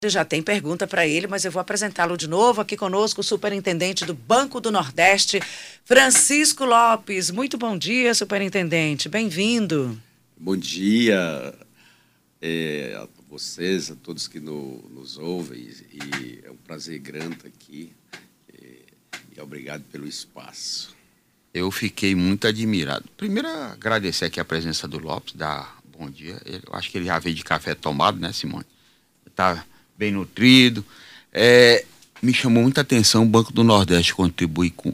Você já tem pergunta para ele, mas eu vou apresentá-lo de novo. Aqui conosco o superintendente do Banco do Nordeste, Francisco Lopes. Muito bom dia, superintendente. Bem-vindo. Bom dia a vocês, a todos que nos ouvem. E é um prazer grande estar aqui. E obrigado pelo espaço. Eu fiquei muito admirado. Primeiro, agradecer aqui a presença do Lopes, dar bom dia. Eu acho que ele já veio de café tomado, né, Simone? Está bem nutrido. Me chamou muita atenção, o Banco do Nordeste contribui com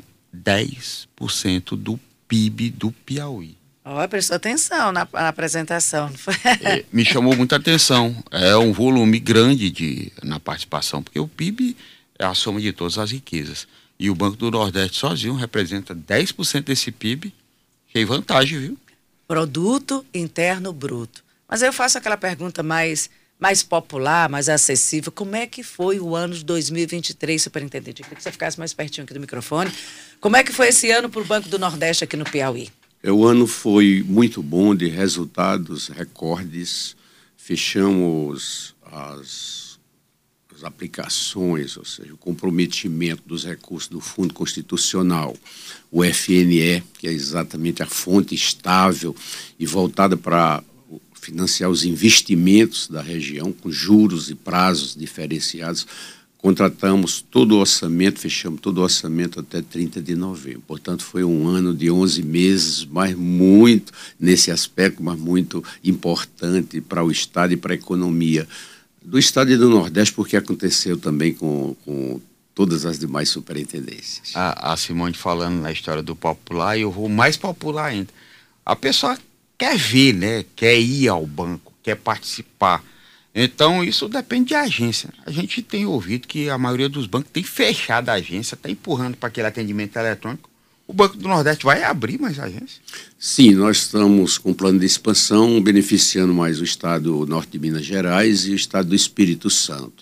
10% do PIB do Piauí. Prestou atenção na apresentação, não foi? Me chamou muita atenção. É um volume grande na participação, porque o PIB é a soma de todas as riquezas. E o Banco do Nordeste sozinho representa 10% desse PIB. Tem vantagem, viu? Produto Interno Bruto. Mas eu faço aquela pergunta mais popular, mais acessível. Como é que foi o ano de 2023, superintendente? Eu queria que você ficasse mais pertinho aqui do microfone. Como é que foi esse ano para o Banco do Nordeste aqui no Piauí? O ano foi muito bom, de resultados, recordes. Fechamos as aplicações, ou seja, o comprometimento dos recursos do Fundo Constitucional, o FNE, que é exatamente a fonte estável e voltada para financiar os investimentos da região, com juros e prazos diferenciados. Contratamos todo o orçamento, fechamos todo o orçamento até 30 de novembro. Portanto, foi um ano de 11 meses, mas muito, nesse aspecto, mas muito importante para o Estado e para a economia do Estado e do Nordeste, porque aconteceu também com todas as demais superintendências. A Simone falando na história do popular, e eu vou mais popular ainda. A pessoa quer ver, né? Quer ir ao banco, quer participar. Então, isso depende de agência. A gente tem ouvido que a maioria dos bancos tem fechado a agência, está empurrando para aquele atendimento eletrônico. O Banco do Nordeste vai abrir mais agências? Sim, nós estamos com um plano de expansão, beneficiando mais o estado norte de Minas Gerais e o estado do Espírito Santo.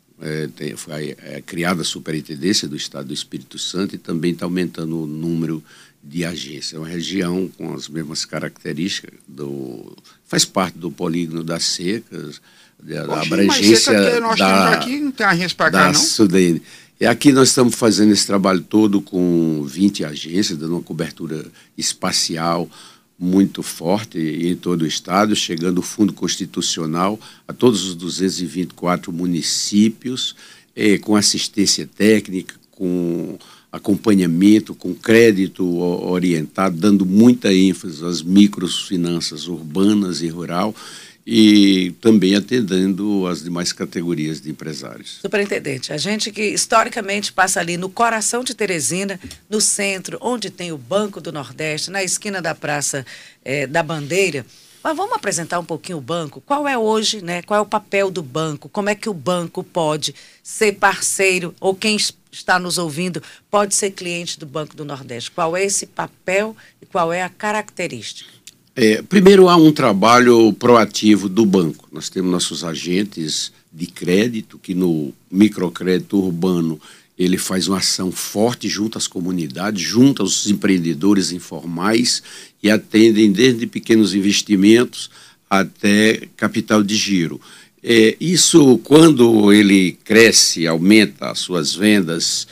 Foi criada a superintendência do estado do Espírito Santo e também está aumentando o número de agências. É uma região com as mesmas características, faz parte do polígono das secas, da abrangência aqui não tem agência para cá, não? Sudene. E aqui nós estamos fazendo esse trabalho todo com 20 agências, dando uma cobertura espacial muito forte em todo o estado, chegando o Fundo Constitucional a todos os 224 municípios, com assistência técnica, com acompanhamento, com crédito orientado, dando muita ênfase às microfinanças urbanas e rural, e também atendendo as demais categorias de empresários. Superintendente, a gente que historicamente passa ali no coração de Teresina, no centro, onde tem o Banco do Nordeste, na esquina da Praça da Bandeira. Mas vamos apresentar um pouquinho o banco? Qual é hoje, né? Qual é o papel do banco? Como é que o banco pode ser parceiro, ou quem está nos ouvindo pode ser cliente do Banco do Nordeste? Qual é esse papel e qual é a característica? Primeiro, há um trabalho proativo do banco. Nós temos nossos agentes de crédito, que no microcrédito urbano ele faz uma ação forte junto às comunidades, junto aos empreendedores informais, e atendem desde pequenos investimentos até capital de giro. Isso, quando ele cresce, aumenta as suas vendas,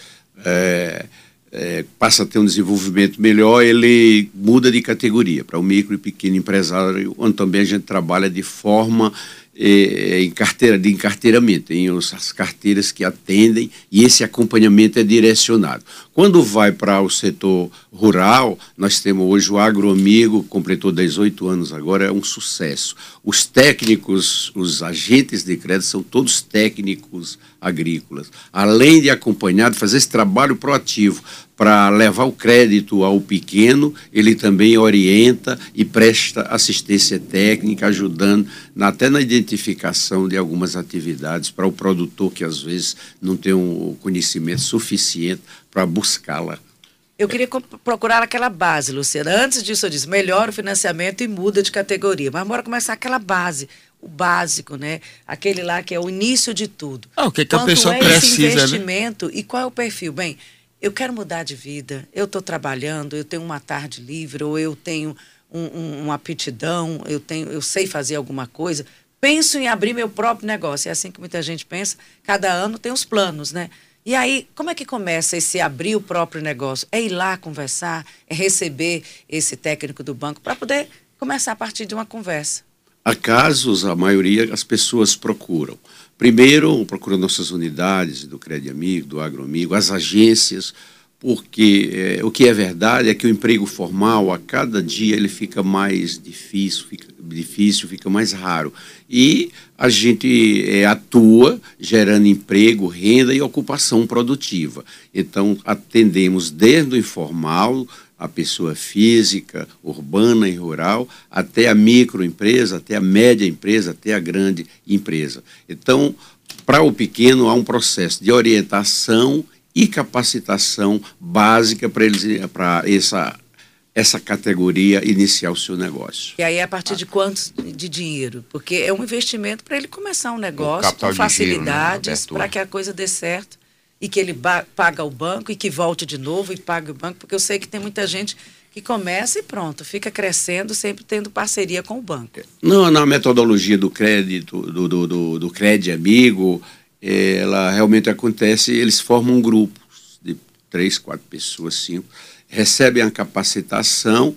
passa a ter um desenvolvimento melhor, ele muda de categoria para o micro e pequeno empresário, onde também a gente trabalha de forma de encarteiramento, tem as carteiras que atendem e esse acompanhamento é direcionado. Quando vai para o setor rural, nós temos hoje o Agroamigo, completou 18 anos agora, é um sucesso. Os técnicos, os agentes de crédito são todos técnicos agrícolas. Além de acompanhar, de fazer esse trabalho proativo para levar o crédito ao pequeno, ele também orienta e presta assistência técnica, ajudando até na identificação de algumas atividades para o produtor que às vezes não tem um conhecimento suficiente para buscá-la. Eu queria procurar aquela base, Luciana. Antes disso eu disse, melhora o financiamento e muda de categoria. Mas bora começar aquela base, o básico, né? Aquele lá que é o início de tudo. O que a pessoa precisa, esse investimento, né? E qual é o perfil? Bem, eu quero mudar de vida, eu estou trabalhando, eu tenho uma tarde livre, ou eu tenho uma aptidão, eu sei fazer alguma coisa. penso em abrir meu próprio negócio. É assim que muita gente pensa. Cada ano tem os planos, né? E aí, como é que começa esse abrir o próprio negócio? É ir lá conversar, é receber esse técnico do banco para poder começar a partir de uma conversa. Há casos, a maioria, as pessoas procuram. Primeiro, procuram nossas unidades do Crédito Amigo, do Agroamigo, as agências, porque o que é verdade é que o emprego formal, a cada dia, ele fica mais difícil, fica mais raro. E a gente atua gerando emprego, renda e ocupação produtiva. Então, atendemos desde o informal, a pessoa física, urbana e rural, até a microempresa, até a média empresa, até a grande empresa. Então, para o pequeno, há um processo de orientação e capacitação básica para essa categoria iniciar o seu negócio. E aí, a partir de quanto de dinheiro? Porque é um investimento para ele começar um negócio com giro, facilidades, né, para que a coisa dê certo e que ele paga o banco e que volte de novo e pague o banco, porque eu sei que tem muita gente que começa e pronto, fica crescendo, sempre tendo parceria com o banco. Não, na metodologia do crédito, do Crédito Amigo, ela realmente acontece, eles formam grupos de 3, 4 pessoas, 5, recebem a capacitação,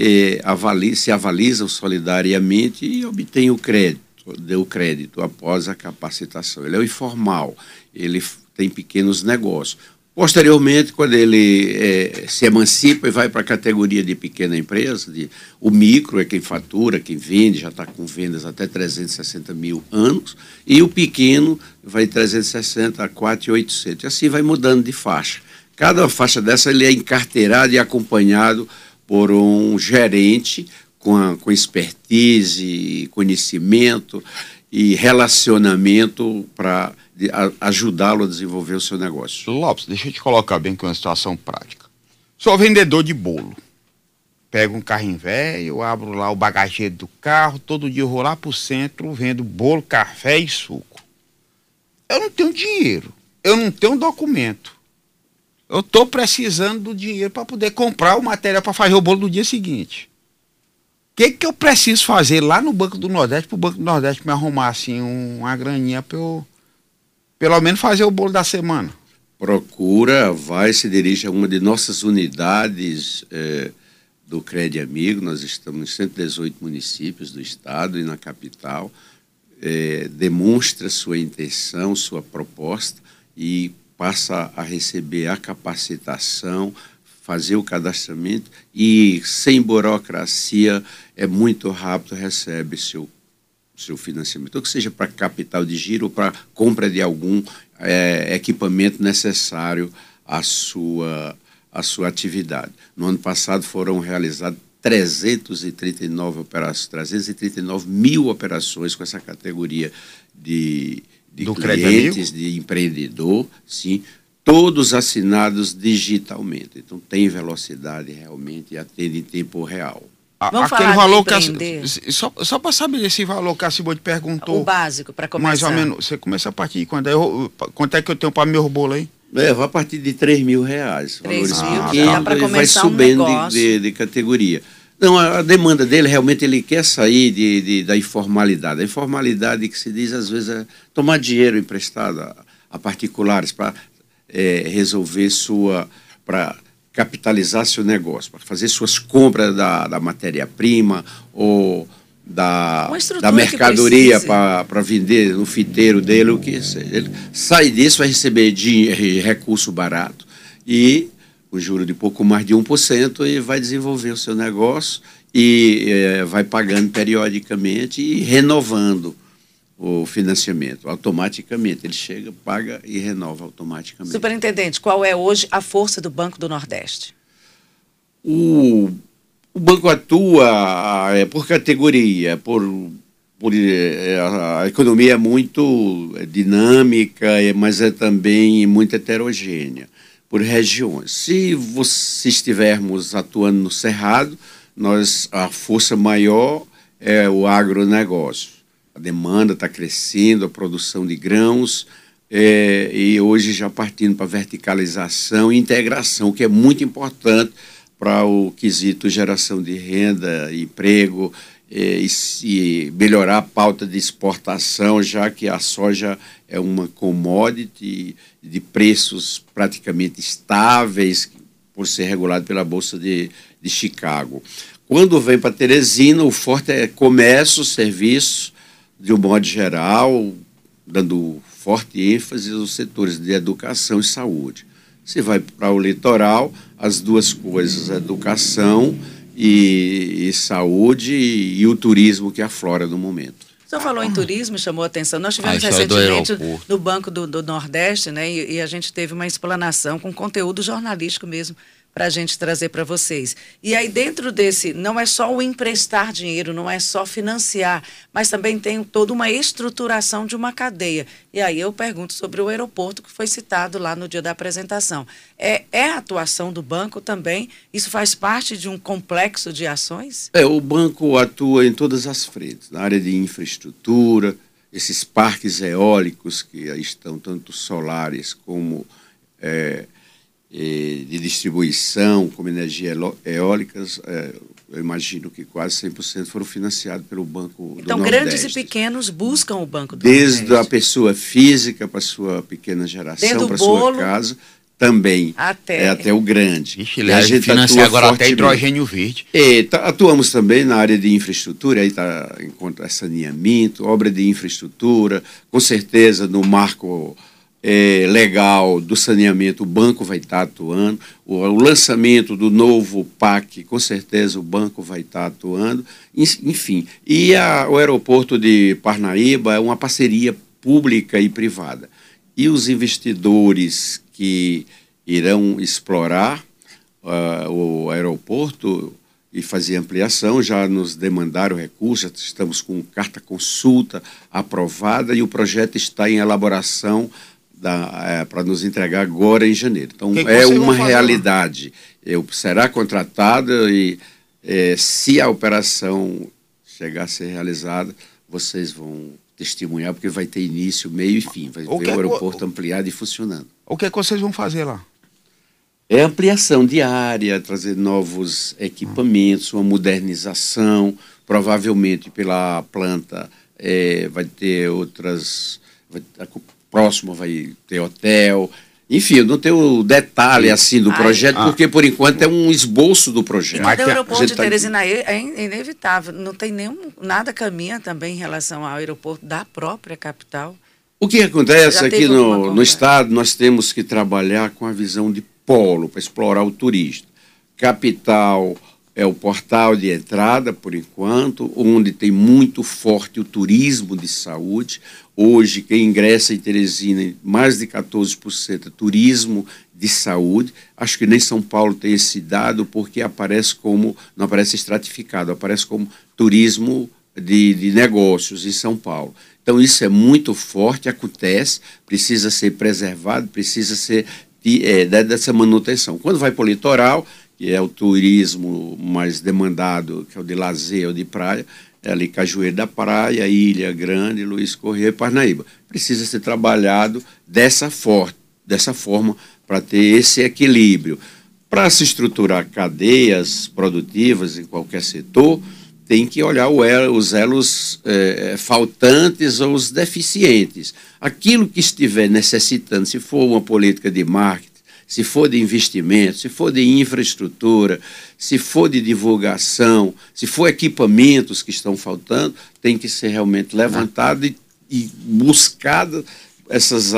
se avalizam solidariamente e obtêm o crédito após a capacitação. Ele é o informal, ele tem pequenos negócios. Posteriormente, quando ele se emancipa e vai para a categoria de pequena empresa, o micro é quem fatura, quem vende, já está com vendas até 360 mil anos, e o pequeno vai de 360 a 4.800. E assim vai mudando de faixa. Cada faixa dessa ele é encarteirado e acompanhado por um gerente com expertise, conhecimento e relacionamento para ajudá-lo a desenvolver o seu negócio. Lopes, deixa eu te colocar bem com uma situação prática. Sou vendedor de bolo. Pego um carrinho velho, abro lá o bagageiro do carro, todo dia eu vou lá pro centro, vendo bolo, café e suco. Eu não tenho dinheiro, eu não tenho documento. Eu estou precisando do dinheiro para poder comprar o material para fazer o bolo no dia seguinte. O que eu preciso fazer lá no Banco do Nordeste, para o Banco do Nordeste me arrumar assim uma graninha para eu pelo menos fazer o bolo da semana? Se dirige a uma de nossas unidades do Crédito Amigo. Nós estamos em 118 municípios do estado e na capital. Demonstra sua intenção, sua proposta e passa a receber a capacitação, fazer o cadastramento e, sem burocracia, é muito rápido, recebe seu financiamento, ou que seja para capital de giro ou para compra de algum equipamento necessário à sua atividade. No ano passado foram realizadas 339 mil operações com essa categoria de clientes, de empreendedor, sim, todos assinados digitalmente. Então tem velocidade realmente e atende em tempo real. Aquele valor que só para saber esse valor que a Cibô te perguntou. O básico para começar. Mais ou menos, você começa a partir de quanto é que eu tenho para meu bolo aí? Vai a partir de R$3 mil. 3 mil, dá para começar vai subindo de categoria. Não, a demanda dele, realmente, ele quer sair da informalidade. A informalidade que se diz, às vezes, é tomar dinheiro emprestado a particulares para resolver para capitalizar seu negócio, para fazer suas compras da matéria-prima ou da mercadoria para vender no fiteiro dele, o que seja. Ele sai disso, vai receber recurso barato e o juro de pouco mais de 1% e vai desenvolver o seu negócio e vai pagando periodicamente e renovando o financiamento automaticamente. Ele chega, paga e renova automaticamente. Superintendente, qual é hoje a força do Banco do Nordeste? O banco atua por categoria, a economia é muito dinâmica, mas é também muito heterogênea, por regiões. Se estivermos atuando no Cerrado, a força maior é o agronegócio. A demanda está crescendo, a produção de grãos, e hoje já partindo para verticalização e integração, que é muito importante para o quesito geração de renda, emprego e melhorar a pauta de exportação, já que a soja é uma commodity de preços praticamente estáveis, por ser regulado pela Bolsa de Chicago. Quando vem para Teresina, o forte é comércio, serviço, de um modo geral, dando forte ênfase aos setores de educação e saúde. Se vai para o litoral, as duas coisas, educação e saúde e o turismo que aflora no momento. O senhor falou em turismo, chamou a atenção. Nós tivemos recentemente no Banco do Nordeste, né, e a gente teve uma explanação com conteúdo jornalístico mesmo, para a gente trazer para vocês. E aí dentro desse, não é só o emprestar dinheiro, não é só financiar, mas também tem toda uma estruturação de uma cadeia. E aí eu pergunto sobre o aeroporto que foi citado lá no dia da apresentação. É a atuação do banco também? Isso faz parte de um complexo de ações? O banco atua em todas as frentes, na área de infraestrutura, esses parques eólicos que aí estão, tanto solares como de distribuição, como energia eólicas, eu imagino que quase 100% foram financiados pelo Banco do Nordeste. Então, grandes e pequenos buscam o Banco do Nordeste. Desde Nordeste. A pessoa física para a sua pequena geração, para a sua casa, também, até o grande. Ixi, a gente financia agora até hidrogênio verde. Atuamos também na área de infraestrutura, aí está enquanto saneamento, obra de infraestrutura, com certeza no marco legal do saneamento, o banco vai estar atuando, o lançamento do novo PAC, com certeza o banco vai estar atuando, enfim. E o aeroporto de Parnaíba é uma parceria pública e privada. E os investidores que irão explorar o aeroporto e fazer ampliação já nos demandaram recursos, estamos com carta consulta aprovada e o projeto está em elaboração para nos entregar agora em janeiro. Então, é uma realidade. Será contratada e se a operação chegar a ser realizada, vocês vão testemunhar, porque vai ter início, meio e fim. Vai ver o aeroporto ampliado e funcionando. O que é que vocês vão fazer lá? É ampliação diária, trazer novos equipamentos, uma modernização, provavelmente pela planta vai ter outras... próximo vai ter hotel, enfim, eu não tenho o detalhe assim do projeto, porque por enquanto é um esboço do projeto. Mas o aeroporto de Teresina é inevitável, não tem nada caminha também em relação ao aeroporto da própria capital. O que acontece aqui no estado, nós temos que trabalhar com a visão de polo para explorar o turismo. Capital é o portal de entrada, por enquanto, onde tem muito forte o turismo de saúde. Hoje, quem ingressa em Teresina, mais de 14% é turismo de saúde. Acho que nem São Paulo tem esse dado, porque não aparece estratificado, aparece como turismo de negócios em São Paulo. Então, isso é muito forte, acontece, precisa ser preservado, precisa ser dessa manutenção. Quando vai para o litoral, que é o turismo mais demandado, que é o de lazer, o de praia, é ali Cajueiro da Praia, Ilha Grande, Luiz Correia e Parnaíba. Precisa ser trabalhado dessa forma para ter esse equilíbrio. Para se estruturar cadeias produtivas em qualquer setor, tem que olhar os elos faltantes ou os deficientes. Aquilo que estiver necessitando, se for uma política de marketing, se for de investimento, se for de infraestrutura, se for de divulgação, se for equipamentos que estão faltando, tem que ser realmente levantado e buscado essas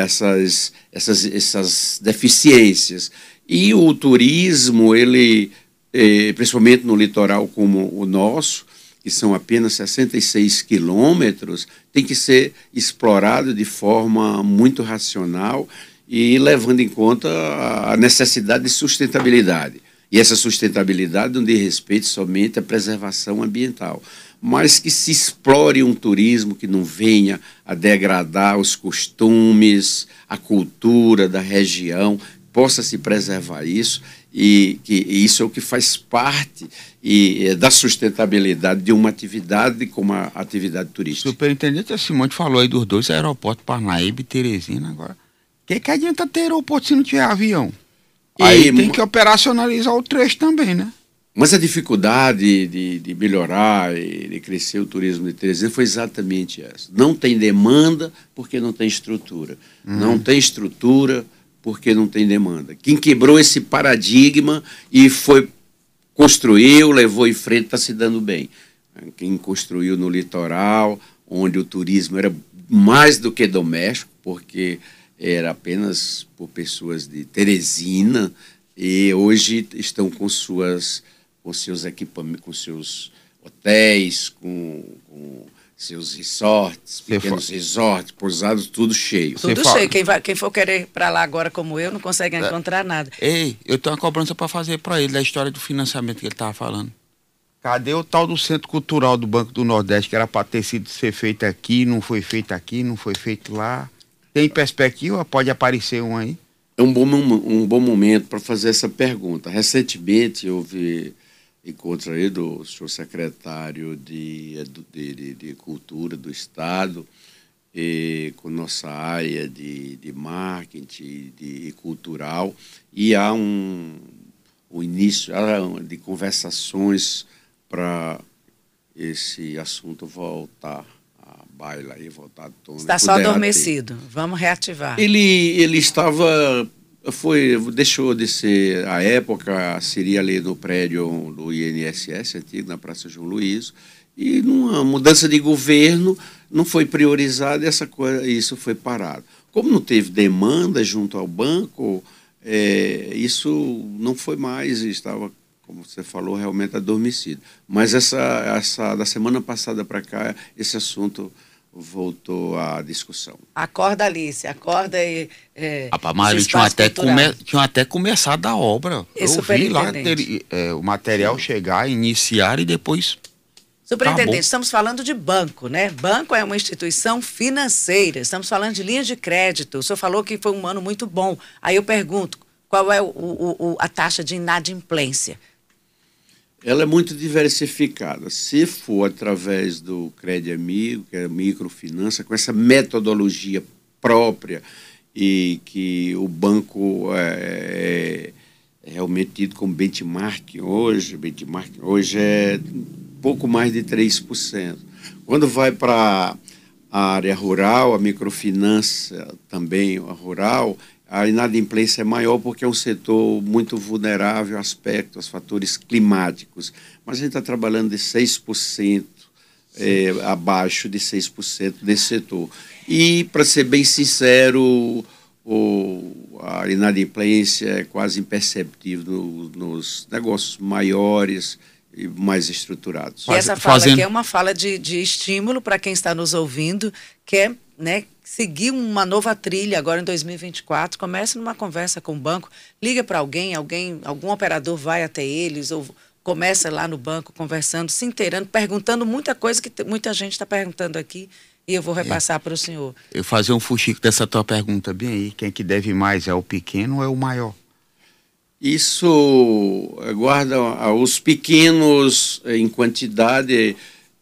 deficiências. E o turismo, ele, principalmente no litoral como o nosso, que são apenas 66 quilômetros, tem que ser explorado de forma muito racional e levando em conta a necessidade de sustentabilidade. E essa sustentabilidade não diz respeito somente à preservação ambiental, mas que se explore um turismo que não venha a degradar os costumes, a cultura da região, possa se preservar isso, e que isso é o que faz parte da sustentabilidade de uma atividade como a atividade turística. O superintendente Simone falou aí dos dois aeroportos, Parnaíba e Teresina agora. O que adianta ter aeroporto se não tiver avião? Aí tem que operacionalizar o trecho também, né? Mas a dificuldade de melhorar e de crescer o turismo de Teresina foi exatamente essa. Não tem demanda porque não tem estrutura. Não tem estrutura porque não tem demanda. Quem quebrou esse paradigma e construiu, levou em frente, está se dando bem. Quem construiu no litoral, onde o turismo era mais do que doméstico, porque era apenas por pessoas de Teresina, e hoje estão com seus equipamentos, com seus hotéis, com seus resorts, pequenos resorts, pousados, tudo cheio. Tudo cheio. Quem for querer ir para lá agora como eu, não consegue encontrar nada. Ei, eu tenho uma cobrança para fazer para ele, da história do financiamento que ele estava falando. Cadê o tal do Centro Cultural do Banco do Nordeste, que era para ter sido ser feito aqui, não foi feito aqui, não foi feito lá? Tem perspectiva? Pode aparecer um aí? É um bom momento para fazer essa pergunta. Recentemente houve encontro aí do senhor secretário de Cultura do Estado, com nossa área de marketing e cultural, e há um início de conversações para esse assunto voltar à baila e voltar à tona. Está só adormecido. Vamos reativar. Ele estava... deixou de ser, à época, seria ali no prédio do INSS, antigo, na Praça João Luiz, e numa mudança de governo não foi priorizado e isso foi parado. Como não teve demanda junto ao banco, isso não foi mais, estava, como você falou, realmente adormecido. Mas da semana passada para cá, esse assunto voltou à discussão. Acorda, Alice, acorda e... Mas tinham até começado a obra. Eu vi lá o material chegar, iniciar e depois... Superintendente, acabou. Estamos falando de banco, né? Banco é uma instituição financeira, estamos falando de linhas de crédito. O senhor falou que foi um ano muito bom. Aí eu pergunto, qual é a taxa de inadimplência? Ela é muito diversificada. Se for através do Crédito Amigo, que é microfinança, com essa metodologia própria e que o banco é realmente tido como benchmark hoje é pouco mais de 3%. Quando vai para a área rural, a microfinança também, a rural, a inadimplência é maior porque é um setor muito vulnerável aos fatores climáticos. Mas a gente está trabalhando de 6%, abaixo de 6% desse setor. E, para ser bem sincero, a inadimplência é quase imperceptível nos negócios maiores e mais estruturados. E essa fala aqui é uma fala de estímulo para quem está nos ouvindo, que é, né, seguir uma nova trilha agora em 2024. Comece numa conversa com o banco, liga para algum operador vai até eles, ou começa lá no banco conversando, se inteirando, perguntando muita coisa que muita gente está perguntando aqui, e eu vou repassar para o senhor. Eu fazer um fuxico dessa tua pergunta bem aí, quem que deve mais, é o pequeno ou é o maior? Isso guarda os pequenos em quantidade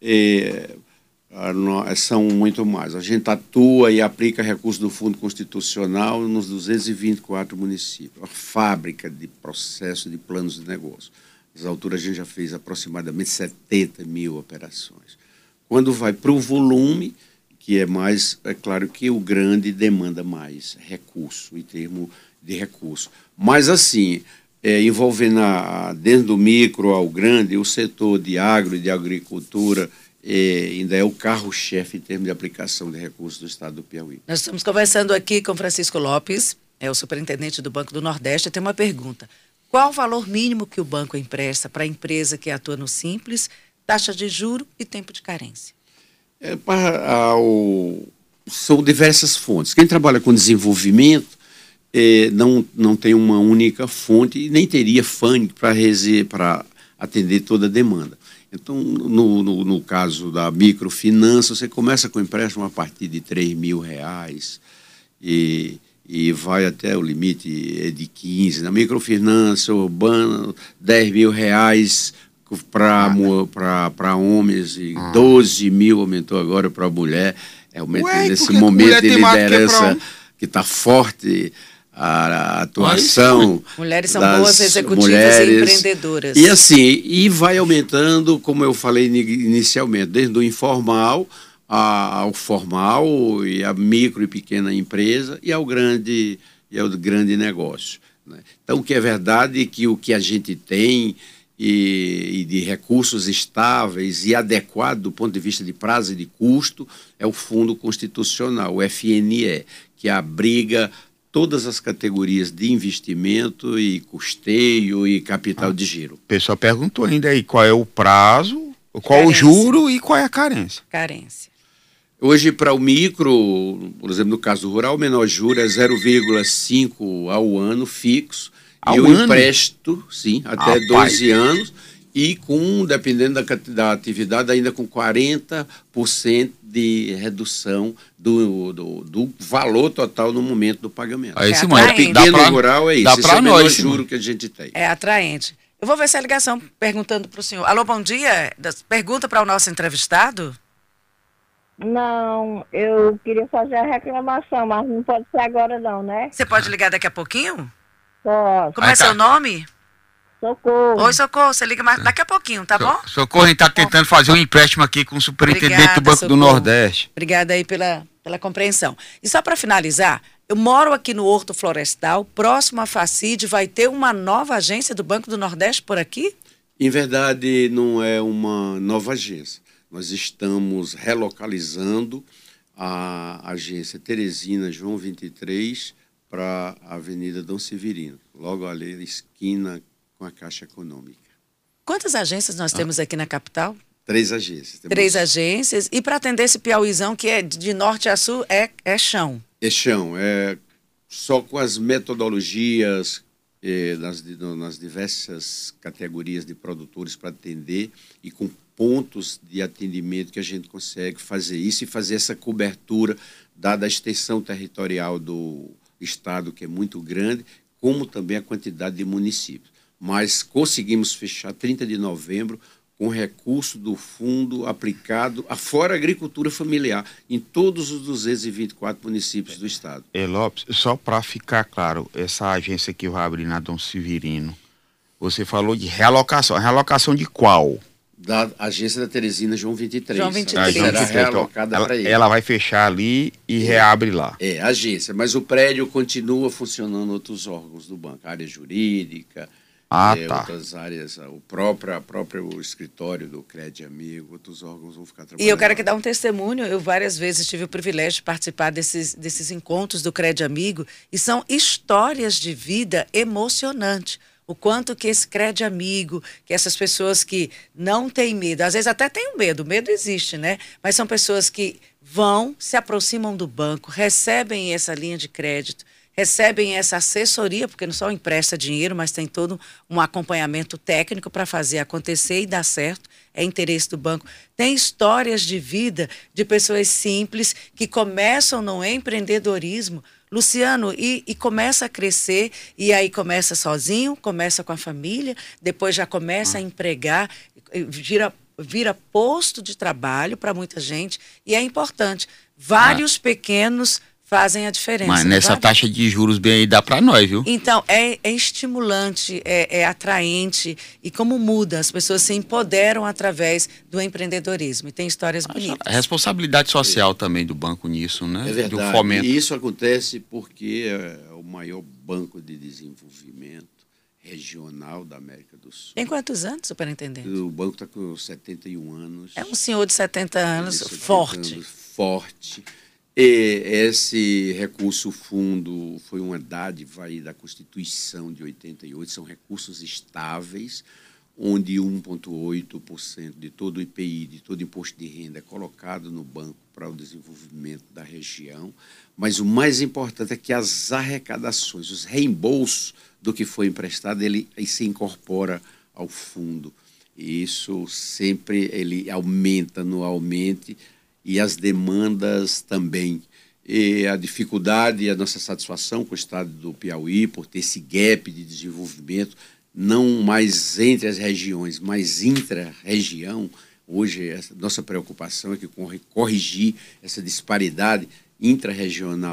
são muito mais. A gente atua e aplica recursos do Fundo Constitucional nos 224 municípios. Uma fábrica de processo de planos de negócio. Nessa altura a gente já fez aproximadamente 70 mil operações. Quando vai para o volume, que é mais, é claro que o grande demanda mais recurso, em termos de recurso. Mas assim, envolvendo desde o micro ao grande, o setor de agro e de agricultura ainda é o carro-chefe em termos de aplicação de recursos do estado do Piauí. Nós estamos conversando aqui com Francisco Lopes, o superintendente do Banco do Nordeste. Tem uma pergunta. Qual o valor mínimo que o banco empresta para a empresa que atua no Simples, taxa de juro e tempo de carência? São diversas fontes. Quem trabalha com desenvolvimento não tem uma única fonte e nem teria funding para atender toda a demanda. Então, no caso da microfinança, você começa com empréstimo a partir de R$3.000 e vai até o limite de 15. Na microfinança urbana, R$10.000 para homens e 12 mil aumentou agora para a mulher. Realmente nesse momento de liderança que está forte a atuação. Mulheres são das boas executivas mulheres, e empreendedoras. E assim, e vai aumentando, como eu falei inicialmente, desde o informal ao formal, e a micro e pequena empresa e ao grande negócio, né? Então, o que é verdade é que o que a gente tem e de recursos estáveis e adequados do ponto de vista de prazo e de custo é o Fundo Constitucional, o FNE, que abriga todas as categorias de investimento e custeio e capital de giro. O pessoal perguntou ainda aí qual é o prazo, qual Carência. o juro e qual é a carência. Carência. Hoje, para o micro, por exemplo, no caso do rural, o menor juro é 0,5 ao ano fixo. Ao e o ano? empréstimo, sim, até Rapaz. 12 anos. E com, dependendo da atividade, ainda com 40% de redução do valor total no momento do pagamento. Aí, É Simone, atraente. dá Pequeno pra- rural é isso. dá Esse pra é o menor nós, juro Simone. que a gente tem. É atraente. Eu vou ver essa ligação perguntando para o senhor. Alô, bom dia. Pergunta para o nosso entrevistado. Não, eu queria fazer a reclamação, mas não pode ser agora não, né? Você pode ligar daqui a pouquinho? Posso. Como é Ah, tá. seu nome? Socorro. Oi, Socorro. Você liga mais daqui a pouquinho, tá bom? Socorro, a gente está tentando fazer um empréstimo aqui com o superintendente Obrigada, do Banco do Socorro. Nordeste. Obrigada aí pela compreensão. E só para finalizar, eu moro aqui no Horto Florestal, próximo à Facide, vai ter uma nova agência do Banco do Nordeste por aqui? Em verdade, não é uma nova agência. Nós estamos relocalizando a agência Teresina João 23 para a Avenida Dom Severino, logo ali, esquina com a Caixa Econômica. Quantas agências nós temos aqui na capital? 3 agências. Temos 3 agências. E para atender esse Piauizão, que é de norte a sul, é chão. É chão, só com as metodologias nas diversas categorias de produtores para atender e com pontos de atendimento que a gente consegue fazer isso e fazer essa cobertura, dada a extensão territorial do estado, que é muito grande, como também a quantidade de municípios. Mas conseguimos fechar 30 de novembro com recurso do fundo aplicado fora a agricultura familiar em todos os 224 municípios do estado. Lopes, só para ficar claro, essa agência que vai abrir na Dom Severino, você falou de realocação. Realocação de qual? Da agência da Teresina João 23. João 23. Será Então, realocada para ele. ela vai fechar ali e reabre lá. É, agência, mas o prédio continua funcionando outros órgãos do banco, área jurídica, Tá. outras áreas, o próprio escritório do Crédito Amigo, outros órgãos vão ficar trabalhando. E eu quero aqui dar um testemunho. Eu várias vezes tive o privilégio de participar desses encontros do Crédito Amigo e são histórias de vida emocionantes. O quanto que esse Crédito Amigo, que essas pessoas que não têm medo, às vezes até têm medo, o medo existe, né? Mas são pessoas que vão, se aproximam do banco, recebem essa linha de crédito, recebem essa assessoria, porque não só empresta dinheiro, mas tem todo um acompanhamento técnico para fazer acontecer e dar certo. É interesse do banco. Tem histórias de vida de pessoas simples que começam no empreendedorismo, Luciano, e começa a crescer, e aí começa sozinho, começa com a família, depois já começa a empregar, vira posto de trabalho para muita gente, e é importante. Vários pequenos fazem a diferença. Mas nessa Vários. taxa de juros bem aí dá para nós, viu? Então, é estimulante, é atraente, e como muda, as pessoas se empoderam através do empreendedorismo, e tem histórias bonitas. A responsabilidade social também do banco nisso, né? É Do verdade. fomento. E isso acontece porque é o maior banco de desenvolvimento regional da América do Sul. Tem quantos anos, superintendente? O banco está com 71 anos. É um senhor de 70 anos, Isso, forte. Forte. E esse recurso fundo foi uma dádiva aí da Constituição de 88, são recursos estáveis, onde 1,8% de todo o IPI, de todo o imposto de renda é colocado no banco para o desenvolvimento da região. Mas o mais importante é que as arrecadações, os reembolsos do que foi emprestado, ele se incorpora ao fundo. E isso sempre ele aumenta anualmente, e as demandas também. E a dificuldade e a nossa satisfação com o estado do Piauí por ter esse gap de desenvolvimento, não mais entre as regiões, mas intra-região. Hoje, essa nossa preocupação é que corrigir essa disparidade intra-regional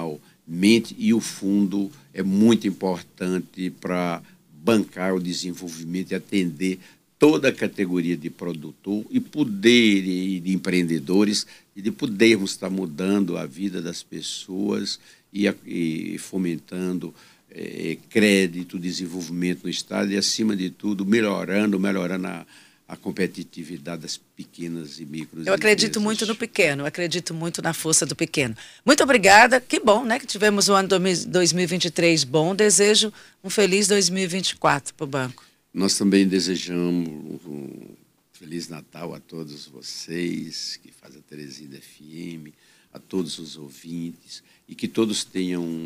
mente, e o fundo é muito importante para bancar o desenvolvimento e atender toda a categoria de produtor e poder e de empreendedores, e de podermos estar mudando a vida das pessoas e fomentando crédito, desenvolvimento no Estado e, acima de tudo, melhorando a competitividade das pequenas e micro. Eu acredito muito no pequeno, acredito muito na força do pequeno. Muito obrigada, que bom, né, que tivemos o ano 2023 bom. Desejo um feliz 2024 para o banco. Nós também desejamos um Feliz Natal a todos vocês que fazem a Teresina FM, a todos os ouvintes, e que todos tenham um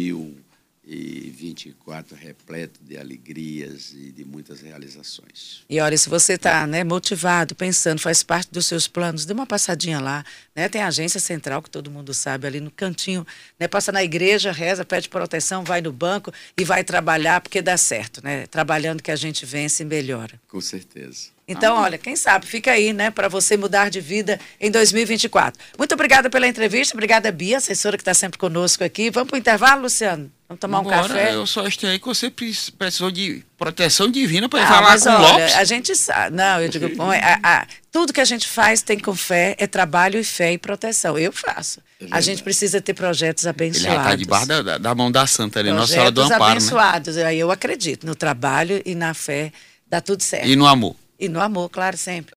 2024 repleto de alegrias e de muitas realizações. E olha, se você está, né, motivado, pensando, faz parte dos seus planos, dê uma passadinha lá, né? Tem a agência central, que todo mundo sabe, ali no cantinho, né? Passa na igreja, reza, pede proteção, vai no banco e vai trabalhar, porque dá certo, né? Trabalhando que a gente vence e melhora. Com certeza. Então, olha, quem sabe, fica aí, né, para você mudar de vida em 2024. Muito obrigada pela entrevista, obrigada, Bia, assessora que está sempre conosco aqui. Vamos para o intervalo, Luciano? Vamos tomar um café? Eu só estranhei que você precisou de proteção divina para ir falar mas com olha, Lopes. a gente sabe, não, eu digo, bom, tudo que a gente faz tem com fé, é trabalho e fé e proteção. Eu faço. A gente precisa ter projetos abençoados. Ele já está debaixo da mão da Santa ali, Nossa Senhora do Amparo, abençoados, né? Aí eu acredito no trabalho e na fé, dá tudo certo. E no amor. E no amor, claro, sempre.